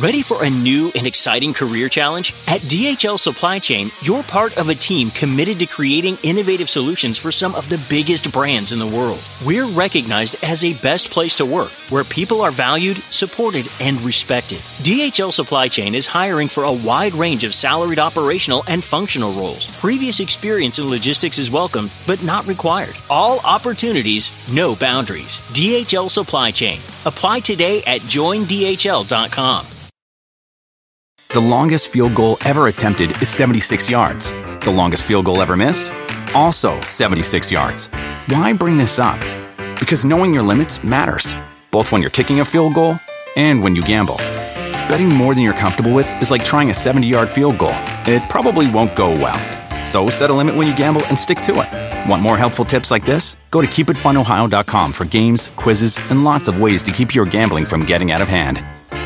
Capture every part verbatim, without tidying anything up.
Ready for a new and exciting career challenge? At D H L Supply Chain, you're part of a team committed to creating innovative solutions for some of the biggest brands in the world. We're recognized as a best place to work, where people are valued, supported, and respected. D H L Supply Chain is hiring for a wide range of salaried operational and functional roles. Previous experience in logistics is welcome, but not required. All opportunities, no boundaries. D H L Supply Chain. Apply today at join D H L dot com. The longest field goal ever attempted is seventy-six yards. The longest field goal ever missed? Also seventy-six yards. Why bring this up? Because knowing your limits matters, both when you're kicking a field goal and when you gamble. Betting more than you're comfortable with is like trying a seventy-yard field goal. It probably won't go well. So set a limit when you gamble and stick to it. Want more helpful tips like this? Go to keep it fun ohio dot com for games, quizzes, and lots of ways to keep your gambling from getting out of hand.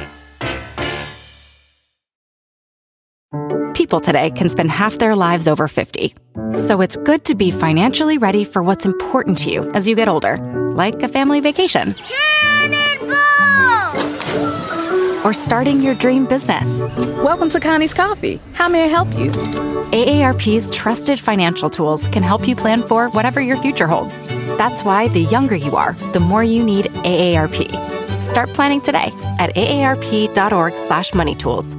People today can spend half their lives over fifty. So it's good to be financially ready for what's important to you as you get older, like a family vacation. Or starting your dream business. Welcome to Connie's Coffee. How may I help you? A A R P's trusted financial tools can help you plan for whatever your future holds. That's why the younger you are, the more you need A A R P. Start planning today at aarp.org slash money tools.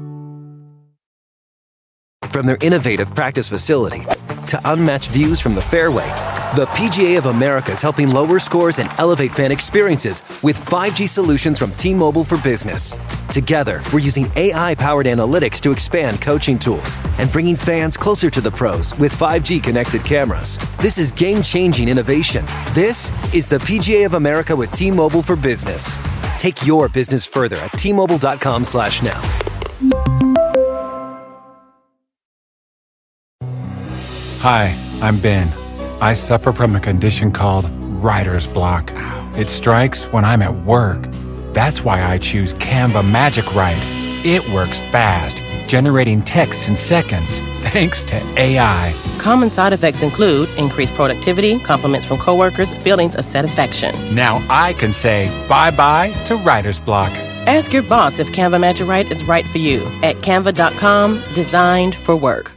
From their innovative practice facility to unmatched views from the fairway, the P G A of America is helping lower scores and elevate fan experiences with five G solutions from T-Mobile for Business. Together, we're using A I-powered analytics to expand coaching tools and bringing fans closer to the pros with five G connected cameras. This is game-changing innovation. This is the P G A of America with T-Mobile for Business. Take your business further at T Mobile dot com slash now. Hi, I'm Ben. I suffer from a condition called writer's block. It strikes when I'm at work. That's why I choose Canva Magic Write. It works fast, generating text in seconds, thanks to A I. Common side effects include increased productivity, compliments from coworkers, feelings of satisfaction. Now I can say bye-bye to writer's block. Ask your boss if Canva Magic Write is right for you at canva dot com, designed for work.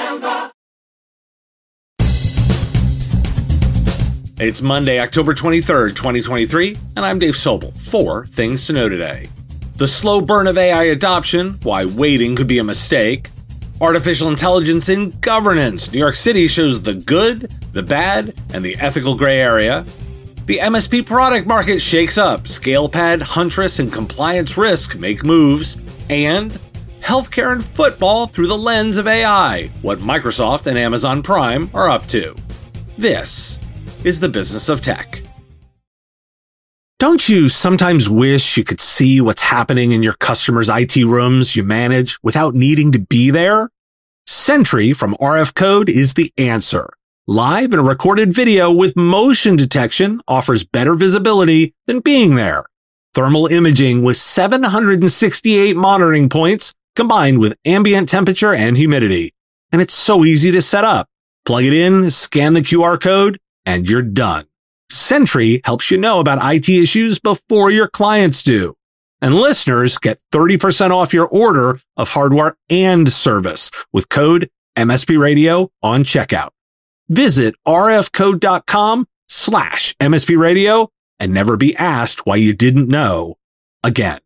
It's Monday, October twenty-third, twenty twenty-three, and I'm Dave Sobel. Four things to know today. The slow burn of A I adoption, why waiting could be a mistake. Artificial intelligence in governance. New York City shows the good, the bad, and the ethical gray area. The M S P product market shakes up. ScalePad, Huntress, and Compliance Risk make moves. And healthcare and football through the lens of A I. What Microsoft and Amazon Prime are up to. This is the business of tech. Don't you sometimes wish you could see what's happening in your customers' I T rooms you manage without needing to be there? Sentry from R F Code is the answer. Live and recorded video with motion detection offers better visibility than being there. Thermal imaging with seven hundred sixty-eight monitoring points combined with ambient temperature and humidity. And it's so easy to set up. Plug it in, scan the Q R code, and you're done. Sentry helps you know about I T issues before your clients do. And listeners get thirty percent off your order of hardware and service with code M S P Radio on checkout. Visit rfcode.com slash MSP Radio and never be asked why you didn't know again.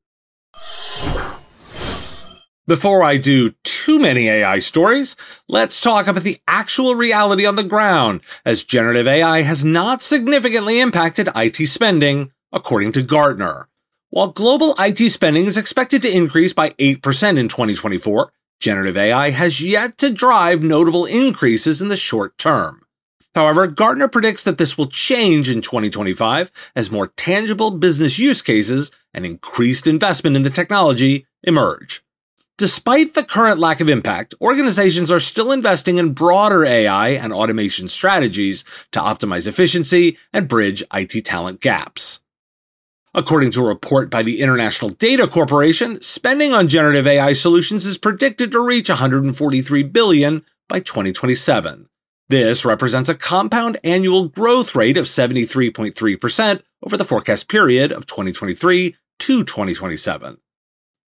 Before I do too many A I stories, let's talk about the actual reality on the ground, as generative A I has not significantly impacted I T spending, according to Gartner. While global I T spending is expected to increase by eight percent in twenty twenty-four, generative A I has yet to drive notable increases in the short term. However, Gartner predicts that this will change in twenty twenty-five as more tangible business use cases and increased investment in the technology emerge. Despite the current lack of impact, organizations are still investing in broader A I and automation strategies to optimize efficiency and bridge I T talent gaps. According to a report by the International Data Corporation, spending on generative A I solutions is predicted to reach one hundred forty-three billion dollars by twenty twenty-seven. This represents a compound annual growth rate of seventy-three point three percent over the forecast period of twenty twenty-three to twenty twenty-seven.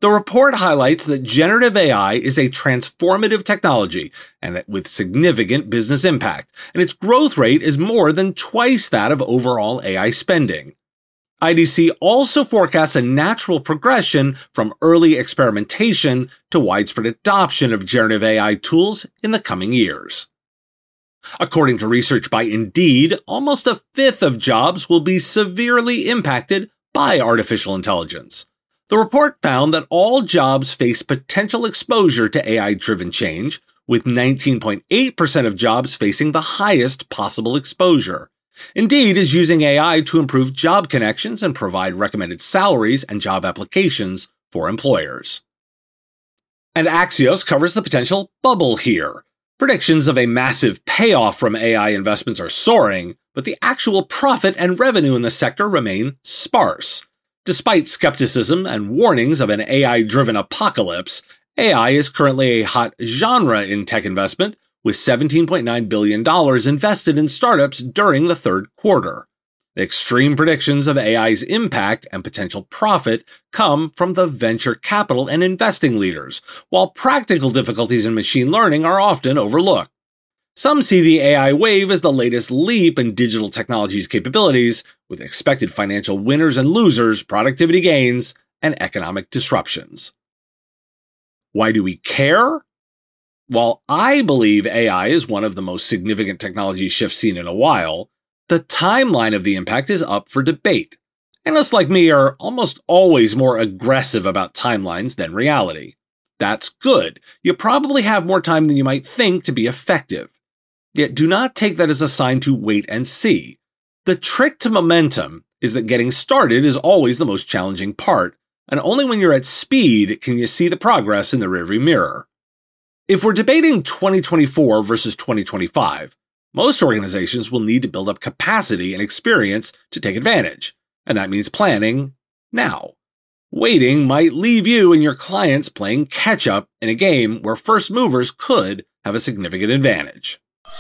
The report highlights that generative A I is a transformative technology and that with significant business impact, and its growth rate is more than twice that of overall A I spending. I D C also forecasts a natural progression from early experimentation to widespread adoption of generative A I tools in the coming years. According to research by Indeed, almost a fifth of jobs will be severely impacted by artificial intelligence. The report found that all jobs face potential exposure to A I-driven change, with nineteen point eight percent of jobs facing the highest possible exposure. Indeed is using A I to improve job connections and provide recommended salaries and job applications for employers. And Axios covers the potential bubble here. Predictions of a massive payoff from A I investments are soaring, but the actual profit and revenue in the sector remain sparse. Despite skepticism and warnings of an A I-driven apocalypse, A I is currently a hot genre in tech investment, with seventeen point nine billion dollars invested in startups during the third quarter. The extreme predictions of A I's impact and potential profit come from the venture capital and investing leaders, while practical difficulties in machine learning are often overlooked. Some see the A I wave as the latest leap in digital technology's capabilities, with expected financial winners and losers, productivity gains, and economic disruptions. Why do we care? While I believe A I is one of the most significant technology shifts seen in a while, the timeline of the impact is up for debate. Analysts like me are almost always more aggressive about timelines than reality. That's good. You probably have more time than you might think to be effective. Yet do not take that as a sign to wait and see. The trick to momentum is that getting started is always the most challenging part, and only when you're at speed can you see the progress in the rearview mirror. If we're debating twenty twenty-four versus twenty twenty-five, most organizations will need to build up capacity and experience to take advantage, and that means planning now. Waiting might leave you and your clients playing catch-up in a game where first movers could have a significant advantage.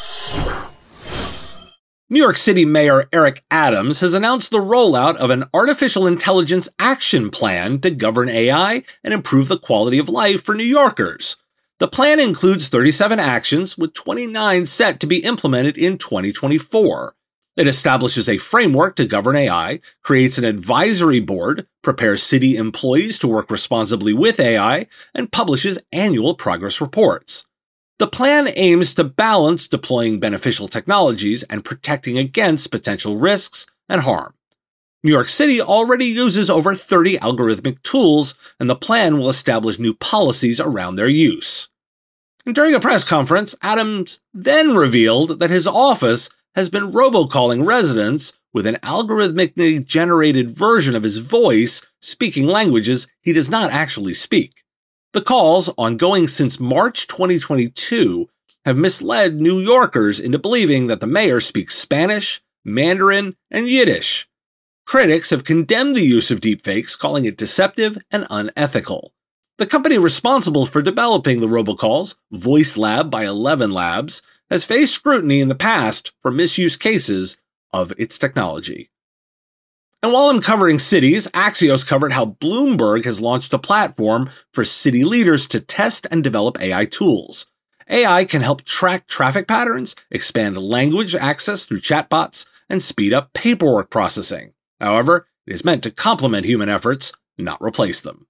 New York City Mayor Eric Adams has announced the rollout of an artificial intelligence action plan to govern A I and improve the quality of life for New Yorkers. The plan includes thirty-seven actions, with twenty-nine set to be implemented in twenty twenty-four. It establishes a framework to govern A I, creates an advisory board, prepares city employees to work responsibly with A I, and publishes annual progress reports. The plan aims to balance deploying beneficial technologies and protecting against potential risks and harm. New York City already uses over thirty algorithmic tools, and the plan will establish new policies around their use. And during a press conference, Adams then revealed that his office has been robocalling residents with an algorithmically generated version of his voice, speaking languages he does not actually speak. The calls, ongoing since March twenty twenty-two, have misled New Yorkers into believing that the mayor speaks Spanish, Mandarin, and Yiddish. Critics have condemned the use of deepfakes, calling it deceptive and unethical. The company responsible for developing the robocalls, VoiceLab by Eleven Labs, has faced scrutiny in the past for misuse cases of its technology. And while I'm covering cities, Axios covered how Bloomberg has launched a platform for city leaders to test and develop A I tools. A I can help track traffic patterns, expand language access through chatbots, and speed up paperwork processing. However, it is meant to complement human efforts, not replace them.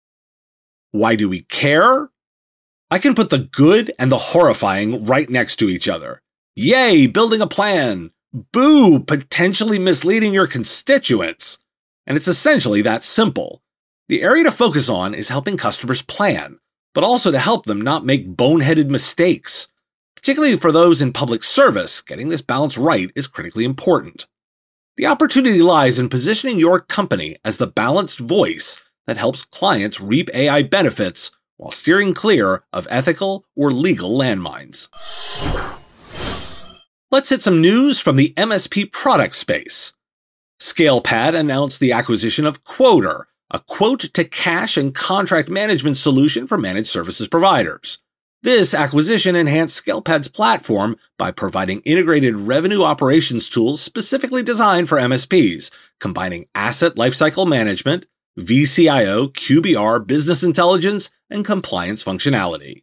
Why do we care? I can put the good and the horrifying right next to each other. Yay, building a plan. Boo, potentially misleading your constituents. And it's essentially that simple. The area to focus on is helping customers plan, but also to help them not make boneheaded mistakes. Particularly for those in public service, getting this balance right is critically important. The opportunity lies in positioning your company as the balanced voice that helps clients reap A I benefits while steering clear of ethical or legal landmines. Let's hit some news from the M S P product space. ScalePad announced the acquisition of Quoter, a quote-to-cash and contract management solution for managed services providers. This acquisition enhanced ScalePad's platform by providing integrated revenue operations tools specifically designed for M S Ps, combining asset lifecycle management, V C I O, Q B R, business intelligence, and compliance functionality.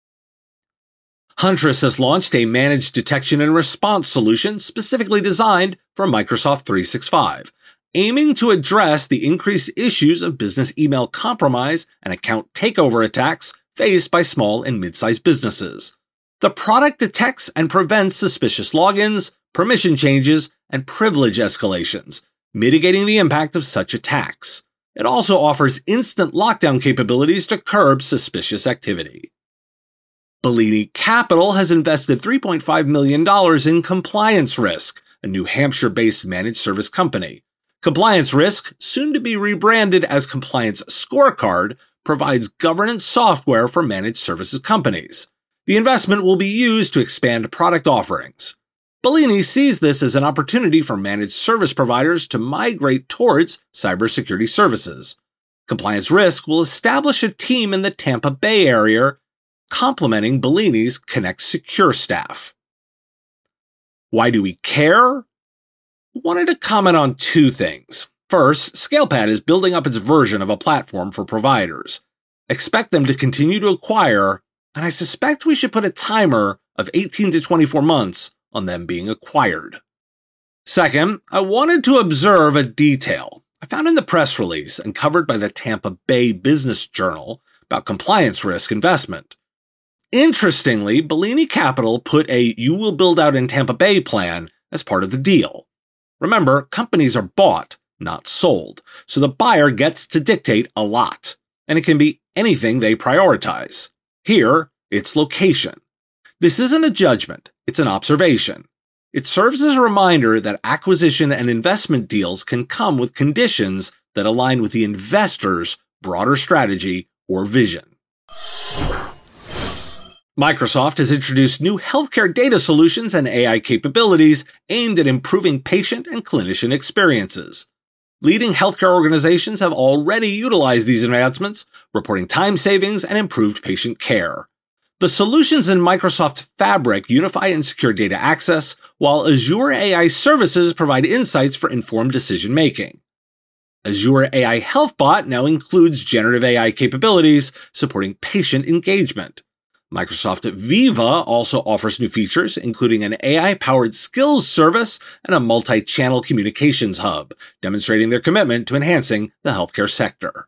Huntress has launched a managed detection and response solution specifically designed for Microsoft three sixty-five, aiming to address the increased issues of business email compromise and account takeover attacks faced by small and mid-sized businesses. The product detects and prevents suspicious logins, permission changes, and privilege escalations, mitigating the impact of such attacks. It also offers instant lockdown capabilities to curb suspicious activity. Bellini Capital has invested three point five million dollars in Compliance Risk, a New Hampshire-based managed service company. Compliance Risk, soon to be rebranded as Compliance Scorecard, provides governance software for managed services companies. The investment will be used to expand product offerings. Bellini sees this as an opportunity for managed service providers to migrate towards cybersecurity services. Compliance Risk will establish a team in the Tampa Bay area, complementing Bellini's Connect Secure staff. Why do we care? Wanted to comment on two things. First, ScalePad is building up its version of a platform for providers. Expect them to continue to acquire, and I suspect we should put a timer of eighteen to twenty-four months on them being acquired. Second, I wanted to observe a detail I found in the press release and covered by the Tampa Bay Business Journal about Compliance Risk investment. Interestingly, Bellini Capital put a "you will build out in Tampa Bay" plan as part of the deal. Remember, companies are bought, not sold, so the buyer gets to dictate a lot, and it can be anything they prioritize. Here, it's location. This isn't a judgment, it's an observation. It serves as a reminder that acquisition and investment deals can come with conditions that align with the investor's broader strategy or vision. Microsoft has introduced new healthcare data solutions and A I capabilities aimed at improving patient and clinician experiences. Leading healthcare organizations have already utilized these advancements, reporting time savings and improved patient care. The solutions in Microsoft Fabric unify and secure data access, while Azure A I services provide insights for informed decision-making. Azure A I HealthBot now includes generative A I capabilities supporting patient engagement. Microsoft Viva also offers new features, including an A I-powered skills service and a multi-channel communications hub, demonstrating their commitment to enhancing the healthcare sector.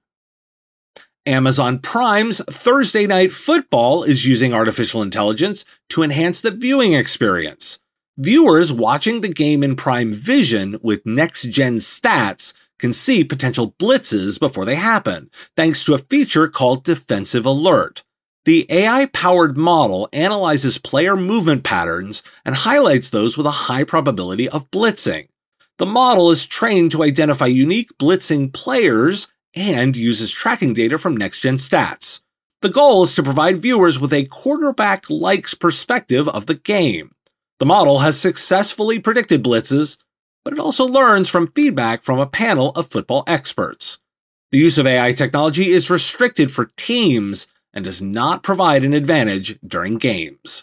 Amazon Prime's Thursday Night Football is using artificial intelligence to enhance the viewing experience. Viewers watching the game in Prime Vision with next-gen stats can see potential blitzes before they happen, thanks to a feature called Defensive Alert. The A I-powered model analyzes player movement patterns and highlights those with a high probability of blitzing. The model is trained to identify unique blitzing players and uses tracking data from next-gen stats. The goal is to provide viewers with a quarterback-like perspective of the game. The model has successfully predicted blitzes, but it also learns from feedback from a panel of football experts. The use of A I technology is restricted for teams and does not provide an advantage during games.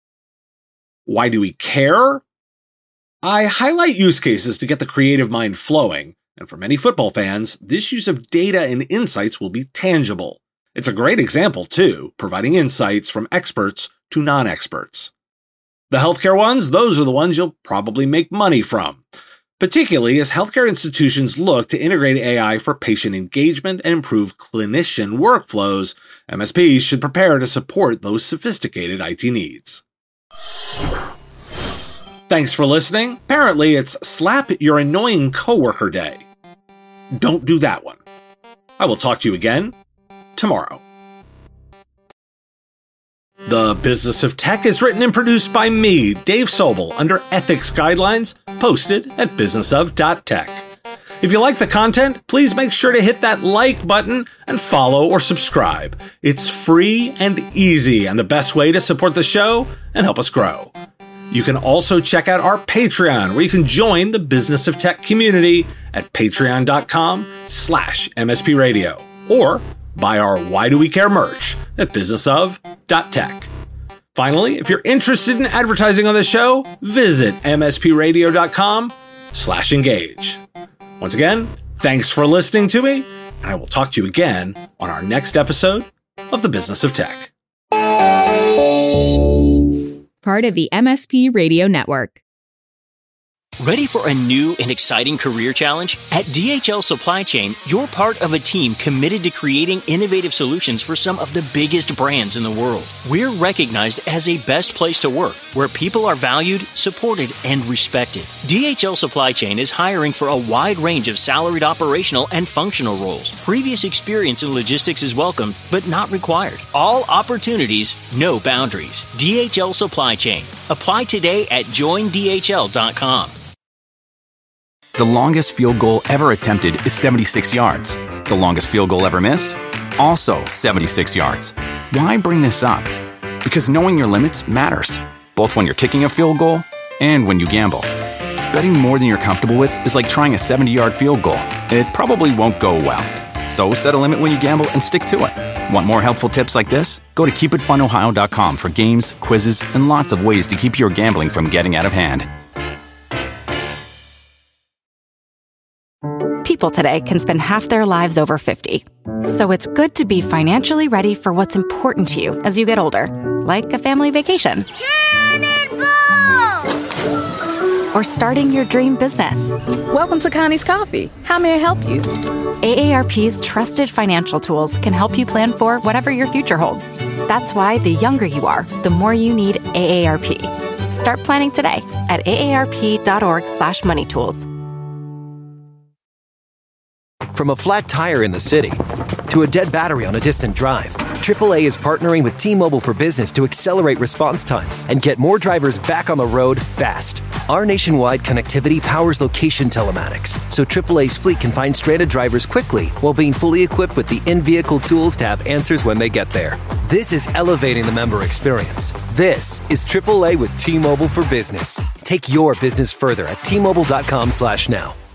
Why do we care? I highlight use cases to get the creative mind flowing, and for many football fans, this use of data and insights will be tangible. It's a great example, too, providing insights from experts to non-experts. The healthcare ones, those are the ones you'll probably make money from, particularly as healthcare institutions look to integrate A I for patient engagement and improve clinician workflows. M S Ps should prepare to support those sophisticated I T needs. Thanks for listening. Apparently, it's Slap Your Annoying Coworker Day. Don't do that one. I will talk to you again tomorrow. The Business of Tech is written and produced by me, Dave Sobel, under ethics guidelines posted at business of dot tech. If you like the content, please make sure to hit that like button and follow or subscribe. It's free and easy and the best way to support the show and help us grow. You can also check out our Patreon, where you can join the Business of Tech community at patreon.com slash mspradio, or buy our Why Do We Care merch at business of dot tech. Finally, if you're interested in advertising on the show, visit mspradio.com slash engage. Once again, thanks for listening to me, and I will talk to you again on our next episode of The Business of Tech. Part of the M S P Radio Network. Ready for a new and exciting career challenge? At D H L Supply Chain, you're part of a team committed to creating innovative solutions for some of the biggest brands in the world. We're recognized as a best place to work, where people are valued, supported, and respected. D H L Supply Chain is hiring for a wide range of salaried operational and functional roles. Previous experience in logistics is welcome, but not required. All opportunities, no boundaries. D H L Supply Chain. Apply today at join D H L dot com. The longest field goal ever attempted is seventy-six yards. The longest field goal ever missed? Also seventy-six yards. Why bring this up? Because knowing your limits matters, both when you're kicking a field goal and when you gamble. Betting more than you're comfortable with is like trying a seventy-yard field goal. It probably won't go well. So set a limit when you gamble and stick to it. Want more helpful tips like this? Go to keep it fun ohio dot com for games, quizzes, and lots of ways to keep your gambling from getting out of hand. People today can spend half their lives over fifty. So it's good to be financially ready for what's important to you as you get older, like a family vacation. Cannonball! Or starting your dream business. Welcome to Connie's Coffee. How may I help you? A A R P's trusted financial tools can help you plan for whatever your future holds. That's why the younger you are, the more you need A A R P. Start planning today at A A R P dot org slash money tools. From a flat tire in the city to a dead battery on a distant drive, triple A is partnering with T-Mobile for Business to accelerate response times and get more drivers back on the road fast. Our nationwide connectivity powers location telematics, so triple A's fleet can find stranded drivers quickly while being fully equipped with the in-vehicle tools to have answers when they get there. This is elevating the member experience. This is triple A with T-Mobile for Business. Take your business further at T Mobile dot com slash now.